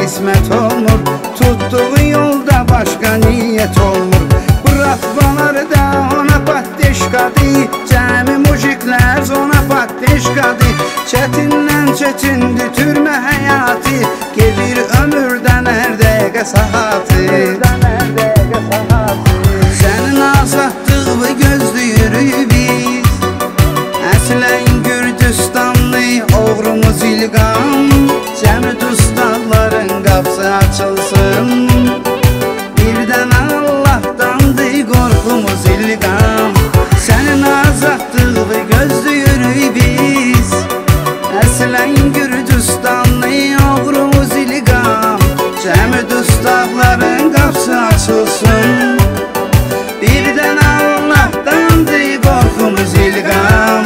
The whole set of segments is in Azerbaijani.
qismət olmur, tutduğu yolda başqa niyyət olmur. Bratvaları da ona patdeşkadır, cəmi mujiklər ona patdeşkadır. Çətindən çətindir türmə həyatı, gedir ömürdən hər dəqiqə saatı. Sənin azadlığı gözləyirik biz, əslən Gürcüstanlı oğrumuz İlqam. Cəmi dustaqların qapısı açılsın, birdən Allahdandır qorxumuz İlqam. Sənin azadlığı gözləyirik biz, əslən Gürcüstanlı oğrumuz İlqam. Cəmi dustaqların qapısı açılsın, birdən Allahdandır qorxumuz İlqam.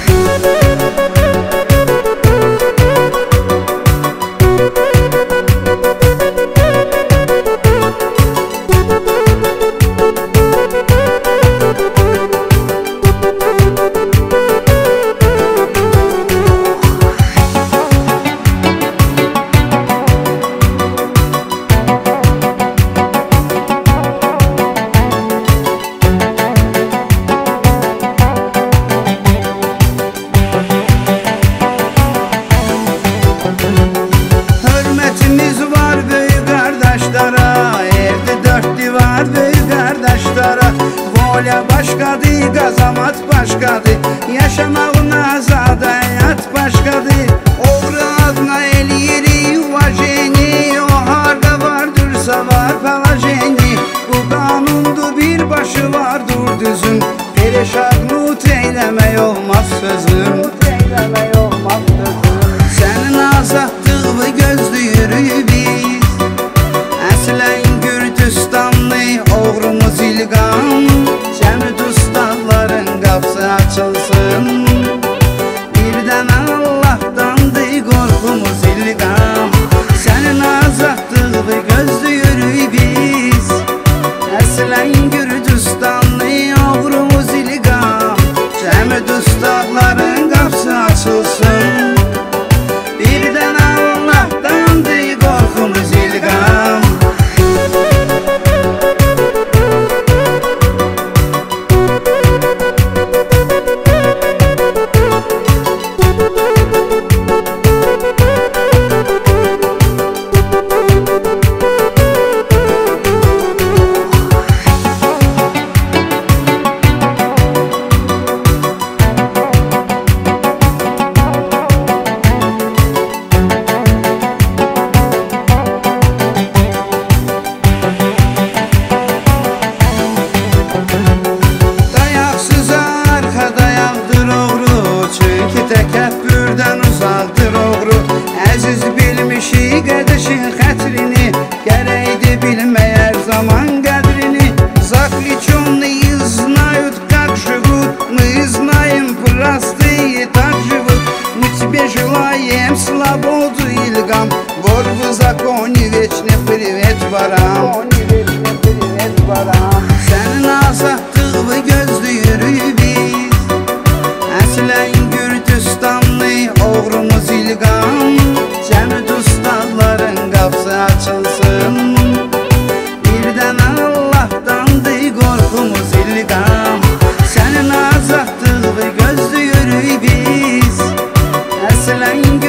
Hörmətimiz var böyük qardaşlara, evdə dörd divar böyük qardaşlara. Volya başqadır, qazamat başqadır, yaşamağın azad həyat başqadır. Oğru adına eləyirik vajeni, o harda vardırsa var palajeni. Bu qanundur birbaşı vardır düzün, pereşaqnut eyləmək olmaz sözüm. Sənin azadlığı gözləyirik biz, əslən Gürcüstanlı oğrumuz İlqam. Cəmi dustaqların qapısı açılsın, birdən Allahdandır qorxumuz İlqam. Sənin azadlığı gözləyirik biz, əslən Gürcüstanlı oğrumuz İlqam. Cəmi dustaqların qapısı açılsın, birdən Allahdandır qorxumuz İlqam. Təkəbbürdən uzaqdır oğru, əziz bilmişik qədişin xətrini, gərəkdir bilmək hər zaman qədrini. Zaklичённый знают, как живут, мы знаем простые так живут. Мы тебе желаем свободу, Илгам, вор в законе вечный привет ворам. Sənin azadlığı gözləyirik biz, əslən Gürcüstanlı oğrumuz İlqam. Cəmi dustaqların qapısı açılsın, birdən Allahdandır qorxumuz İlqam. Sənin azadlığı gözləyirik biz, əslən